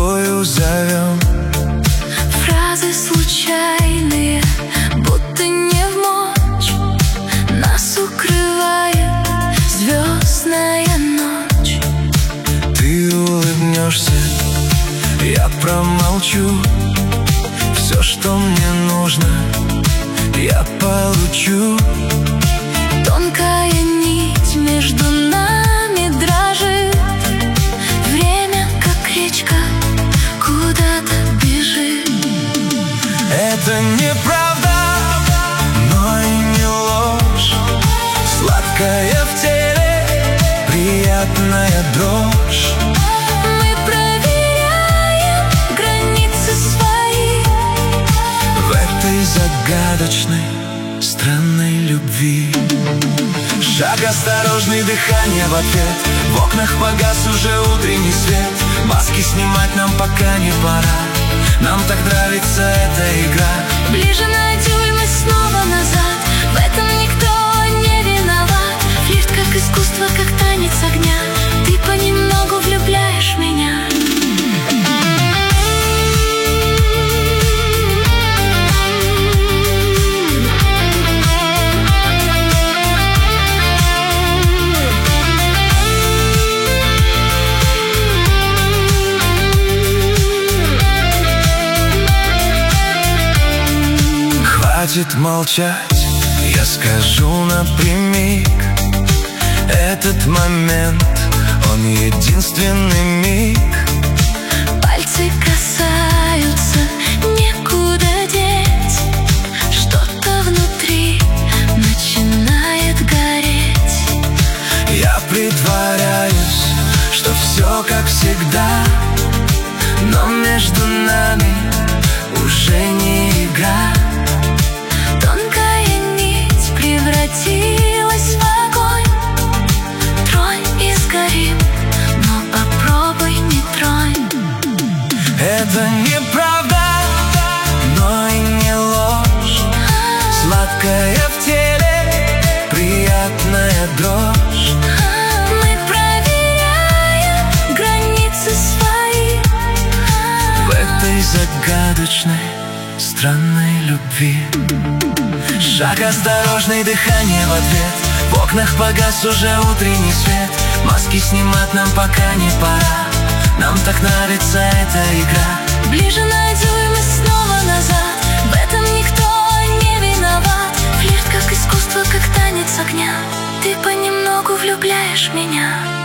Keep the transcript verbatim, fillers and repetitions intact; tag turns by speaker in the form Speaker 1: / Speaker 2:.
Speaker 1: тобою зовем.
Speaker 2: Фразы случайные, будто не в мочь. Нас укрывает звездная ночь.
Speaker 1: Ты улыбнешься, я промолчу. Все, что мне нужно, я получу.
Speaker 2: Тонкая нить между нами дрожит. Время, как речка, куда-то бежит.
Speaker 1: Это неправда, но и не ложь. Сладкая в теле, приятная дрожь.
Speaker 2: Мы проверяем границы свои
Speaker 1: В этой загадочной, странной любви. Шаг осторожный, дыхание в ответ. В окнах погас уже утренний свет. Маски снимать нам пока не пора. Нам так нравится эта игра.
Speaker 2: ближе на дюйм и снова назад. В этом никто не виноват. Флирт как искусство, как танец огня. Ты понемногу влюбляешь меня.
Speaker 1: Хватит молчать, я скажу напрямик. Этот момент, он единственный миг.
Speaker 2: Пальцы касаются, некуда деть. Что-то внутри начинает гореть.
Speaker 1: Я притворяюсь, что все как всегда, но между нами уже не игра.
Speaker 2: Тонкая нить превратилась в огонь. Тронь и сгорим, но попробуй не тронь.
Speaker 1: Это неправда, но и не ложь. Сладкая в теле, приятная дрожь.
Speaker 2: Мы проверяем границы свои
Speaker 1: В этой загадочной, странной любви. Шаг осторожный, дыхание в ответ. В окнах погас уже утренний свет. Маски снимать нам пока не пора. Нам так нравится эта игра.
Speaker 2: ближе на дюйм и снова назад. В этом никто не виноват. Флирт как искусство, как танец огня. Ты понемногу влюбляешь меня.